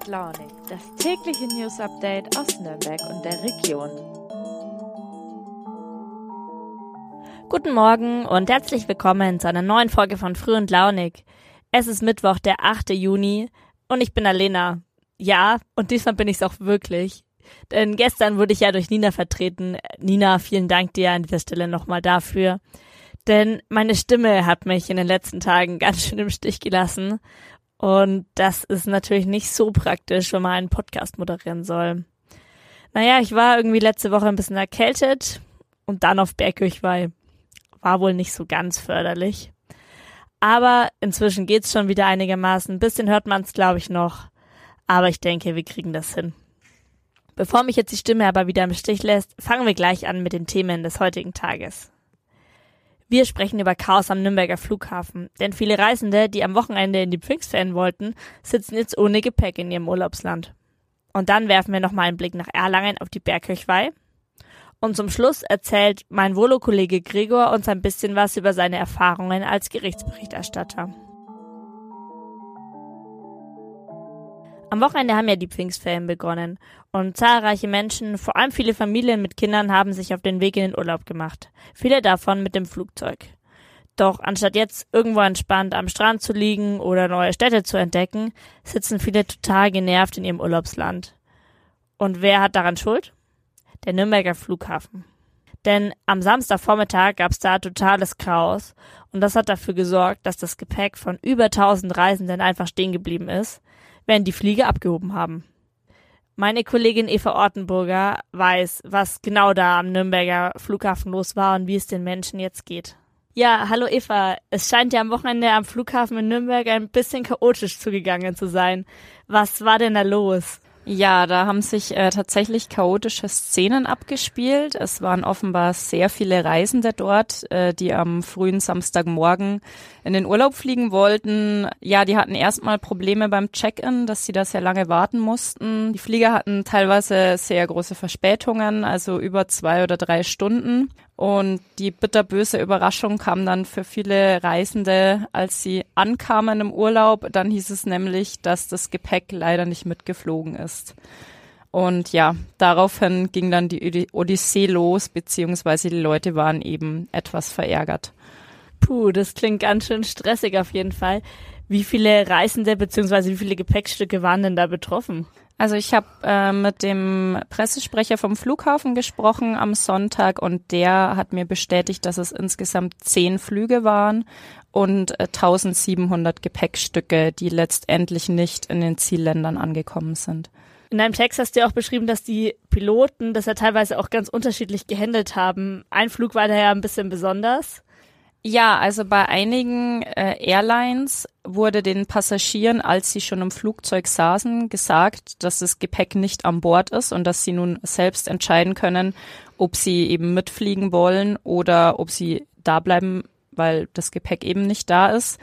und Launig, das tägliche News-Update aus Nürnberg und der Region. Guten Morgen und herzlich willkommen zu einer neuen Folge von Früh und Launig. Es ist Mittwoch, der 8. Juni und ich bin Alena. Ja, und diesmal bin ich es auch wirklich. Denn gestern wurde ich ja durch Nina vertreten. Nina, vielen Dank dir an dieser Stelle nochmal dafür. Denn meine Stimme hat mich in den letzten Tagen ganz schön im Stich gelassen. Und das ist natürlich nicht so praktisch, wenn man einen Podcast moderieren soll. Naja, ich war irgendwie letzte Woche ein bisschen erkältet und dann auf Bergkirchweih. War wohl nicht so ganz förderlich. Aber inzwischen geht's schon wieder einigermaßen. Ein bisschen hört man's, glaube ich, noch. Aber ich denke, wir kriegen das hin. Bevor mich jetzt die Stimme aber wieder im Stich lässt, fangen wir gleich an mit den Themen des heutigen Tages. Wir sprechen über Chaos am Nürnberger Flughafen, denn viele Reisende, die am Wochenende in die Pfingstferien wollten, sitzen jetzt ohne Gepäck in ihrem Urlaubsland. Und dann werfen wir nochmal einen Blick nach Erlangen auf die Bergkirchweih. Und zum Schluss erzählt mein Volo-Kollege Gregor uns ein bisschen was über seine Erfahrungen als Gerichtsberichterstatter. Am Wochenende haben ja die Pfingstferien begonnen und zahlreiche Menschen, vor allem viele Familien mit Kindern, haben sich auf den Weg in den Urlaub gemacht. Viele davon mit dem Flugzeug. Doch anstatt jetzt irgendwo entspannt am Strand zu liegen oder neue Städte zu entdecken, sitzen viele total genervt in ihrem Urlaubsland. Und wer hat daran Schuld? Der Nürnberger Flughafen. Denn am Samstagvormittag gab es da totales Chaos und das hat dafür gesorgt, dass das Gepäck von über 1000 Reisenden einfach stehen geblieben ist, während die Flieger abgehoben haben. Meine Kollegin Eva Ortenburger weiß, was genau da am Nürnberger Flughafen los war und wie es den Menschen jetzt geht. Ja, hallo Eva. Es scheint ja am Wochenende am Flughafen in Nürnberg ein bisschen chaotisch zugegangen zu sein. Was war denn da los? Ja, da haben sich tatsächlich chaotische Szenen abgespielt. Es waren offenbar sehr viele Reisende dort, die am frühen Samstagmorgen in den Urlaub fliegen wollten. Ja, die hatten erstmal Probleme beim Check-in, dass sie da sehr lange warten mussten. Die Flieger hatten teilweise sehr große Verspätungen, also über 2 oder 3 Stunden. Und die bitterböse Überraschung kam dann für viele Reisende, als sie ankamen im Urlaub. Dann hieß es nämlich, dass das Gepäck leider nicht mitgeflogen ist. Und ja, daraufhin ging dann die Odyssee los, beziehungsweise die Leute waren eben etwas verärgert. Puh, das klingt ganz schön stressig auf jeden Fall. Wie viele Reisende beziehungsweise wie viele Gepäckstücke waren denn da betroffen? Also ich habe mit dem Pressesprecher vom Flughafen gesprochen am Sonntag und der hat mir bestätigt, dass es insgesamt 10 Flüge waren und 1700 Gepäckstücke, die letztendlich nicht in den Zielländern angekommen sind. In deinem Text hast du ja auch beschrieben, dass die Piloten das ja teilweise auch ganz unterschiedlich gehandelt haben. Ein Flug war daher ein bisschen besonders. Ja, also bei einigen Airlines wurde den Passagieren, als sie schon im Flugzeug saßen, gesagt, dass das Gepäck nicht an Bord ist und dass sie nun selbst entscheiden können, ob sie eben mitfliegen wollen oder ob sie da bleiben, weil das Gepäck eben nicht da ist.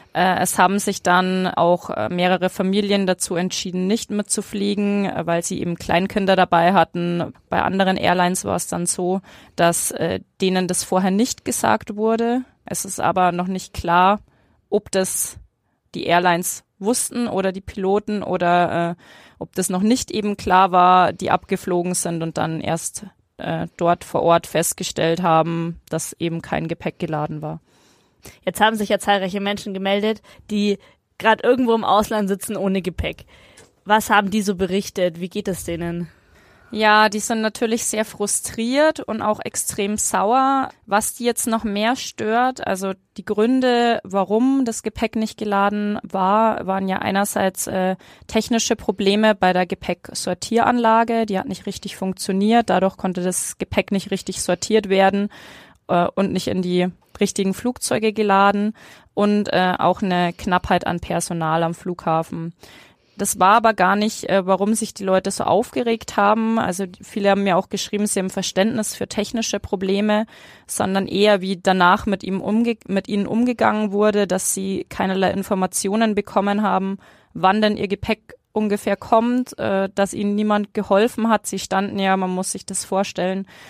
Es haben sich dann auch mehrere Familien dazu entschieden, nicht mitzufliegen, weil sie eben Kleinkinder dabei hatten. Bei anderen Airlines war es dann so, dass denen das vorher nicht gesagt wurde. Es ist aber noch nicht klar, ob das die Airlines wussten oder die Piloten oder ob das noch nicht eben klar war, die abgeflogen sind und dann erst dort vor Ort festgestellt haben, dass eben kein Gepäck geladen war. Jetzt haben sich ja zahlreiche Menschen gemeldet, die gerade irgendwo im Ausland sitzen ohne Gepäck. Was haben die so berichtet? Wie geht es denen? Ja, die sind natürlich sehr frustriert und auch extrem sauer. Was die jetzt noch mehr stört, also die Gründe, warum das Gepäck nicht geladen war, waren ja einerseits technische Probleme bei der Gepäcksortieranlage. Die hat nicht richtig funktioniert. Dadurch konnte das Gepäck nicht richtig sortiert werden und nicht in die richtigen Flugzeuge geladen und auch eine Knappheit an Personal am Flughafen. Das war aber gar nicht, warum sich die Leute so aufgeregt haben. Also viele haben mir auch geschrieben, sie haben Verständnis für technische Probleme, sondern eher wie danach mit ihnen umgegangen wurde, dass sie keinerlei Informationen bekommen haben, wann denn ihr Gepäck ungefähr kommt, dass ihnen niemand geholfen hat. Sie standen ja, man muss sich das vorstellen,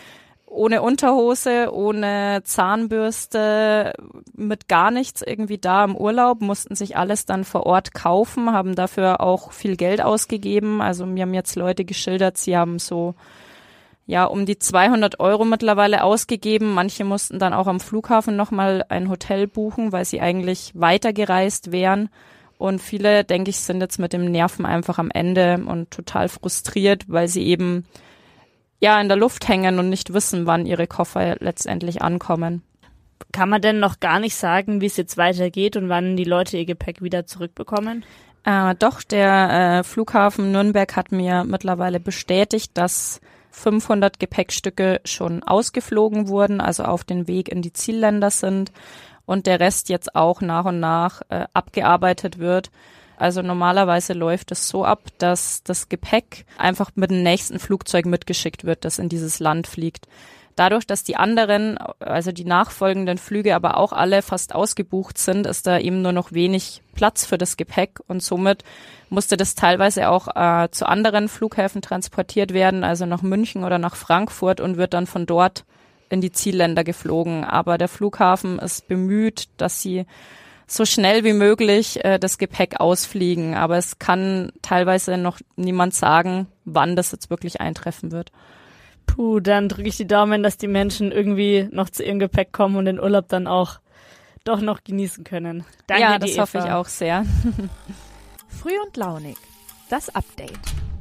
ohne Unterhose, ohne Zahnbürste, mit gar nichts irgendwie da im Urlaub, mussten sich alles dann vor Ort kaufen, haben dafür auch viel Geld ausgegeben. Also mir haben jetzt Leute geschildert, sie haben so um die 200 € mittlerweile ausgegeben. Manche mussten dann auch am Flughafen nochmal ein Hotel buchen, weil sie eigentlich weitergereist wären. Und viele, denke ich, sind jetzt mit dem Nerven einfach am Ende und total frustriert, weil sie eben in der Luft hängen und nicht wissen, wann ihre Koffer letztendlich ankommen. Kann man denn noch gar nicht sagen, wie es jetzt weitergeht und wann die Leute ihr Gepäck wieder zurückbekommen? Doch, der Flughafen Nürnberg hat mir mittlerweile bestätigt, dass 500 Gepäckstücke schon ausgeflogen wurden, also auf den Weg in die Zielländer sind und der Rest jetzt auch nach und nach abgearbeitet wird. Also normalerweise läuft es so ab, dass das Gepäck einfach mit dem nächsten Flugzeug mitgeschickt wird, das in dieses Land fliegt. Dadurch, dass die anderen, also die nachfolgenden Flüge aber auch alle fast ausgebucht sind, ist da eben nur noch wenig Platz für das Gepäck und somit musste das teilweise auch zu anderen Flughäfen transportiert werden, also nach München oder nach Frankfurt und wird dann von dort in die Zielländer geflogen. Aber der Flughafen ist bemüht, dass sie so schnell wie möglich das Gepäck ausfliegen. Aber es kann teilweise noch niemand sagen, wann das jetzt wirklich eintreffen wird. Puh, dann drücke ich die Daumen, dass die Menschen irgendwie noch zu ihrem Gepäck kommen und den Urlaub dann auch doch noch genießen können. Danke, ja, das hoffe ich auch sehr. Früh und launig, das Update.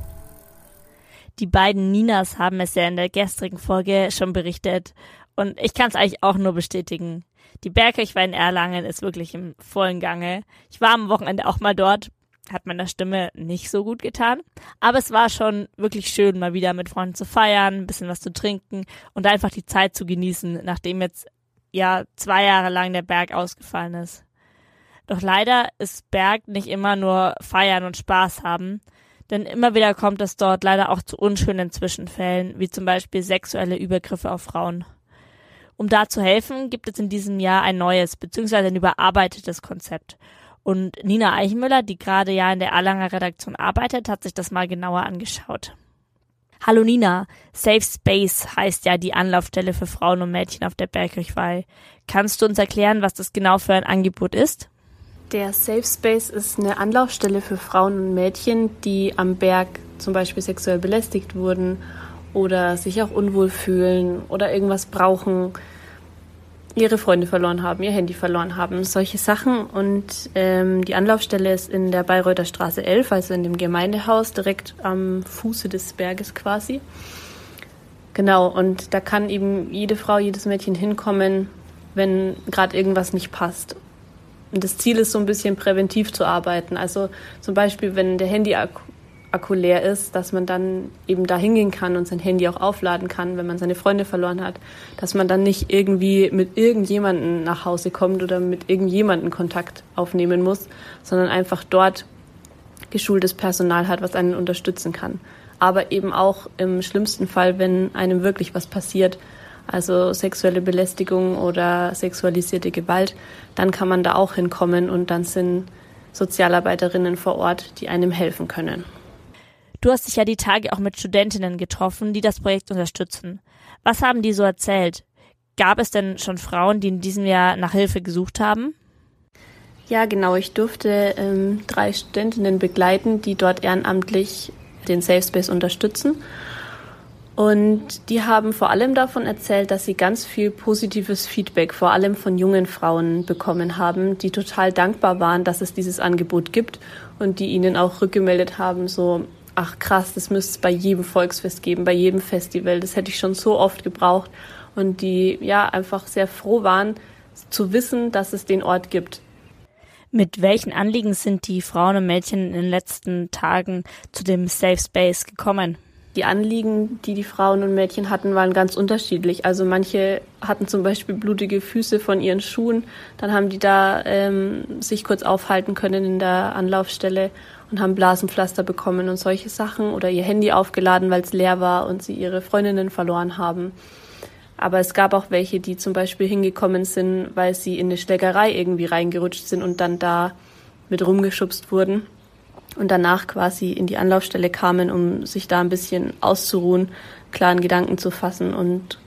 Die beiden Ninas haben es ja in der gestrigen Folge schon berichtet und ich kann es eigentlich auch nur bestätigen. Die Bergkirchweih in Erlangen ist wirklich im vollen Gange. Ich war am Wochenende auch mal dort. Hat meiner Stimme nicht so gut getan. Aber es war schon wirklich schön, mal wieder mit Freunden zu feiern, ein bisschen was zu trinken und einfach die Zeit zu genießen, nachdem jetzt 2 Jahre lang der Berg ausgefallen ist. Doch leider ist Berg nicht immer nur feiern und Spaß haben, denn immer wieder kommt es dort leider auch zu unschönen Zwischenfällen, wie zum Beispiel sexuelle Übergriffe auf Frauen. Um da zu helfen, gibt es in diesem Jahr ein neues bzw. ein überarbeitetes Konzept. Und Nina Eichenmüller, die gerade in der Erlanger Redaktion arbeitet, hat sich das mal genauer angeschaut. Hallo Nina, Safe Space heißt ja die Anlaufstelle für Frauen und Mädchen auf der Bergkirchweih. Kannst du uns erklären, was das genau für ein Angebot ist? Der Safe Space ist eine Anlaufstelle für Frauen und Mädchen, die am Berg zum Beispiel sexuell belästigt wurden oder sich auch unwohl fühlen oder irgendwas brauchen, ihre Freunde verloren haben, ihr Handy verloren haben, solche Sachen. Und die Anlaufstelle ist in der Bayreuther Straße 11, also in dem Gemeindehaus, direkt am Fuße des Berges quasi. Genau, und da kann eben jede Frau, jedes Mädchen hinkommen, wenn gerade irgendwas nicht passt. Und das Ziel ist so ein bisschen präventiv zu arbeiten. Also zum Beispiel, wenn der Handy-Akku leer ist, dass man dann eben da hingehen kann und sein Handy auch aufladen kann, wenn man seine Freunde verloren hat. Dass man dann nicht irgendwie mit irgendjemandem nach Hause kommt oder mit irgendjemandem Kontakt aufnehmen muss, sondern einfach dort geschultes Personal hat, was einen unterstützen kann. Aber eben auch im schlimmsten Fall, wenn einem wirklich was passiert, also sexuelle Belästigung oder sexualisierte Gewalt, dann kann man da auch hinkommen und dann sind Sozialarbeiterinnen vor Ort, die einem helfen können. Du hast dich ja die Tage auch mit Studentinnen getroffen, die das Projekt unterstützen. Was haben die so erzählt? Gab es denn schon Frauen, die in diesem Jahr nach Hilfe gesucht haben? Ja, genau. Ich durfte 3 Studentinnen begleiten, die dort ehrenamtlich den Safe Space unterstützen. Und die haben vor allem davon erzählt, dass sie ganz viel positives Feedback, vor allem von jungen Frauen, bekommen haben, die total dankbar waren, dass es dieses Angebot gibt und die ihnen auch rückgemeldet haben, so, ach krass, das müsste es bei jedem Volksfest geben, bei jedem Festival, das hätte ich schon so oft gebraucht. Und die einfach sehr froh waren, zu wissen, dass es den Ort gibt. Mit welchen Anliegen sind die Frauen und Mädchen in den letzten Tagen zu dem Safe Space gekommen? Die Anliegen, die die Frauen und Mädchen hatten, waren ganz unterschiedlich. Also manche hatten zum Beispiel blutige Füße von ihren Schuhen. Dann haben die da sich kurz aufhalten können in der Anlaufstelle und haben Blasenpflaster bekommen und solche Sachen. Oder ihr Handy aufgeladen, weil es leer war und sie ihre Freundinnen verloren haben. Aber es gab auch welche, die zum Beispiel hingekommen sind, weil sie in eine Schlägerei irgendwie reingerutscht sind und dann da mit rumgeschubst wurden. Und danach quasi in die Anlaufstelle kamen, um sich da ein bisschen auszuruhen, klaren Gedanken zu fassen und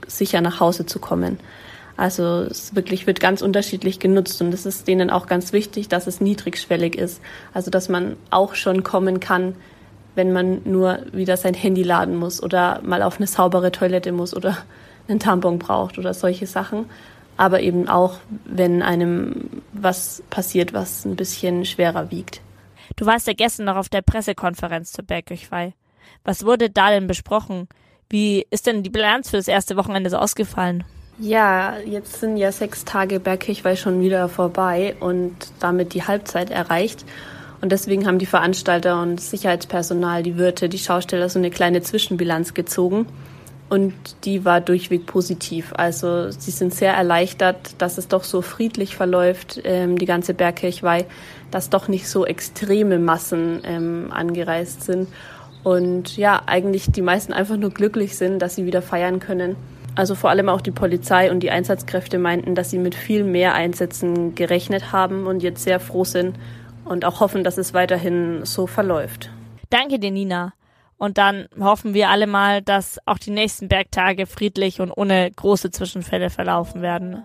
sicher nach Hause zu kommen. Also es wirklich wird ganz unterschiedlich genutzt und es ist denen auch ganz wichtig, dass es niedrigschwellig ist. Also dass man auch schon kommen kann, wenn man nur wieder sein Handy laden muss oder mal auf eine saubere Toilette muss oder einen Tampon braucht oder solche Sachen. Aber eben auch, wenn einem was passiert, was ein bisschen schwerer wiegt. Du warst ja gestern noch auf der Pressekonferenz zur Bergkirchweih. Was wurde da denn besprochen? Wie ist denn die Bilanz für das erste Wochenende so ausgefallen? Ja, jetzt sind ja 6 Tage Bergkirchweih schon wieder vorbei und damit die Halbzeit erreicht. Und deswegen haben die Veranstalter und Sicherheitspersonal, die Wirte, die Schausteller so eine kleine Zwischenbilanz gezogen. Und die war durchweg positiv. Also sie sind sehr erleichtert, dass es doch so friedlich verläuft, die ganze Bergkirchweih, dass doch nicht so extreme Massen angereist sind. Und ja, eigentlich die meisten einfach nur glücklich sind, dass sie wieder feiern können. Also vor allem auch die Polizei und die Einsatzkräfte meinten, dass sie mit viel mehr Einsätzen gerechnet haben und jetzt sehr froh sind und auch hoffen, dass es weiterhin so verläuft. Danke dir, Nina. Und dann hoffen wir alle mal, dass auch die nächsten Bergtage friedlich und ohne große Zwischenfälle verlaufen werden.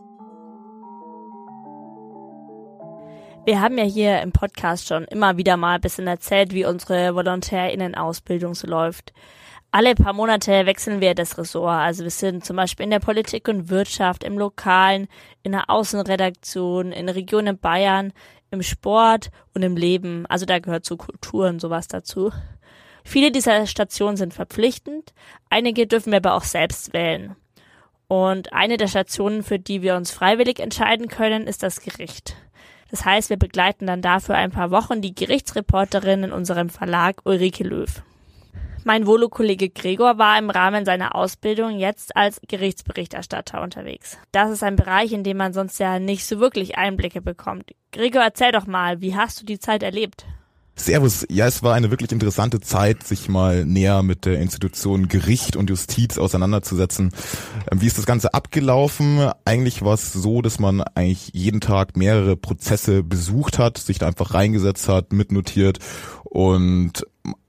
Wir haben ja hier im Podcast schon immer wieder mal ein bisschen erzählt, wie unsere VolontärInnen-Ausbildung so läuft. Alle paar Monate wechseln wir das Ressort. Also wir sind zum Beispiel in der Politik und Wirtschaft, im Lokalen, in der Außenredaktion, in der Region in Bayern, im Sport und im Leben. Also da gehört so Kultur und sowas dazu. Viele dieser Stationen sind verpflichtend, einige dürfen wir aber auch selbst wählen. Und eine der Stationen, für die wir uns freiwillig entscheiden können, ist das Gericht. Das heißt, wir begleiten dann dafür ein paar Wochen die Gerichtsreporterin in unserem Verlag Ulrike Löw. Mein Volo-Kollege Gregor war im Rahmen seiner Ausbildung jetzt als Gerichtsberichterstatter unterwegs. Das ist ein Bereich, in dem man sonst ja nicht so wirklich Einblicke bekommt. Gregor, erzähl doch mal, wie hast du die Zeit erlebt? Servus. Ja, es war eine wirklich interessante Zeit, sich mal näher mit der Institution Gericht und Justiz auseinanderzusetzen. Wie ist das Ganze abgelaufen? Eigentlich war es so, dass man eigentlich jeden Tag mehrere Prozesse besucht hat, sich da einfach reingesetzt hat, mitnotiert und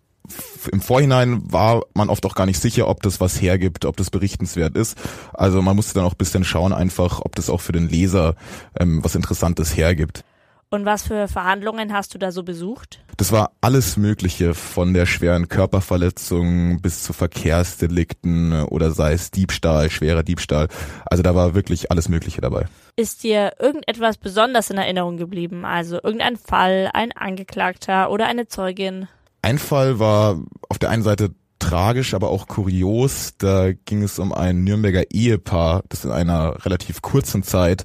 im Vorhinein war man oft auch gar nicht sicher, ob das was hergibt, ob das berichtenswert ist. Also man musste dann auch ein bisschen schauen einfach, ob das auch für den Leser was Interessantes hergibt. Und was für Verhandlungen hast du da so besucht? Das war alles Mögliche, von der schweren Körperverletzung bis zu Verkehrsdelikten oder sei es Diebstahl, schwerer Diebstahl. Also da war wirklich alles Mögliche dabei. Ist dir irgendetwas besonders in Erinnerung geblieben? Also irgendein Fall, ein Angeklagter oder eine Zeugin? Ein Fall war auf der einen Seite tragisch, aber auch kurios. Da ging es um ein Nürnberger Ehepaar, das in einer relativ kurzen Zeit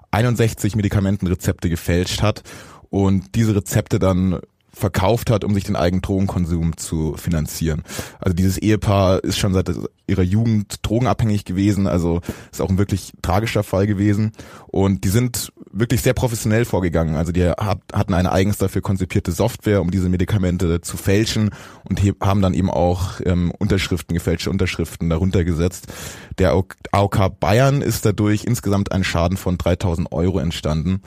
61 Medikamentenrezepte gefälscht hat und diese Rezepte dann verkauft hat, um sich den eigenen Drogenkonsum zu finanzieren. Also dieses Ehepaar ist schon seit ihrer Jugend drogenabhängig gewesen, also ist auch ein wirklich tragischer Fall gewesen und die sind wirklich sehr professionell vorgegangen. Also die hatten eine eigens dafür konzipierte Software, um diese Medikamente zu fälschen und haben dann eben auch gefälschte Unterschriften darunter gesetzt. Der AOK Bayern ist dadurch insgesamt ein Schaden von 3.000 € entstanden.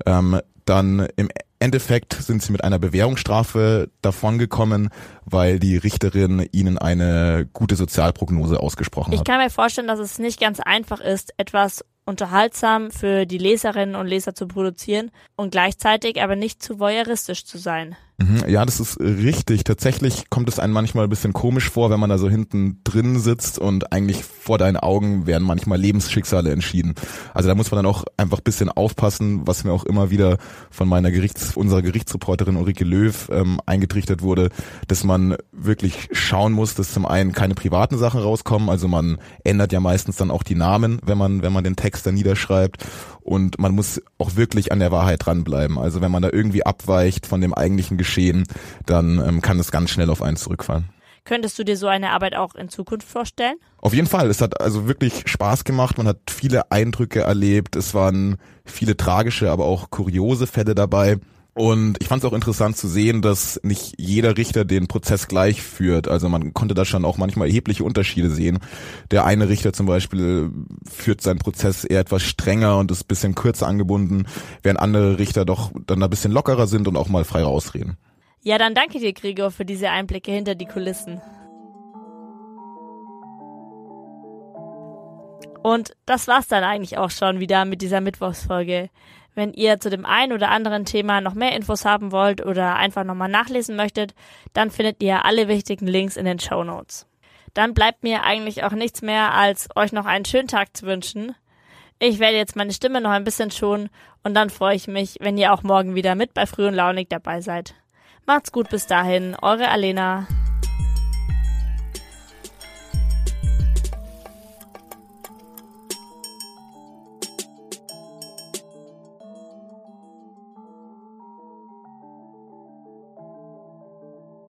Dann im Endeffekt sind sie mit einer Bewährungsstrafe davongekommen, weil die Richterin ihnen eine gute Sozialprognose ausgesprochen hat. Ich kann mir vorstellen, dass es nicht ganz einfach ist, etwas unterhaltsam für die Leserinnen und Leser zu produzieren und gleichzeitig aber nicht zu voyeuristisch zu sein. Ja, das ist richtig. Tatsächlich kommt es einem manchmal ein bisschen komisch vor, wenn man da so hinten drin sitzt und eigentlich vor deinen Augen werden manchmal Lebensschicksale entschieden. Also da muss man dann auch einfach ein bisschen aufpassen, was mir auch immer wieder von unserer Gerichtsreporterin Ulrike Löw eingetrichtert wurde, dass man wirklich schauen muss, dass zum einen keine privaten Sachen rauskommen. Also man ändert ja meistens dann auch die Namen, wenn man den Text dann niederschreibt. Und man muss auch wirklich an der Wahrheit dranbleiben. Also wenn man da irgendwie abweicht von dem eigentlichen Geschehen, dann kann es ganz schnell auf einen zurückfallen. Könntest du dir so eine Arbeit auch in Zukunft vorstellen? Auf jeden Fall. Es hat also wirklich Spaß gemacht. Man hat viele Eindrücke erlebt. Es waren viele tragische, aber auch kuriose Fälle dabei. Und ich fand es auch interessant zu sehen, dass nicht jeder Richter den Prozess gleich führt. Also man konnte da schon auch manchmal erhebliche Unterschiede sehen. Der eine Richter zum Beispiel führt seinen Prozess eher etwas strenger und ist ein bisschen kürzer angebunden, während andere Richter doch dann ein bisschen lockerer sind und auch mal frei rausreden. Ja, dann danke dir, Gregor, für diese Einblicke hinter die Kulissen. Und das war's dann eigentlich auch schon wieder mit dieser Mittwochsfolge. Wenn ihr zu dem einen oder anderen Thema noch mehr Infos haben wollt oder einfach nochmal nachlesen möchtet, dann findet ihr alle wichtigen Links in den Shownotes. Dann bleibt mir eigentlich auch nichts mehr, als euch noch einen schönen Tag zu wünschen. Ich werde jetzt meine Stimme noch ein bisschen schonen und dann freue ich mich, wenn ihr auch morgen wieder mit bei Früh und Launig dabei seid. Macht's gut bis dahin, eure Alena.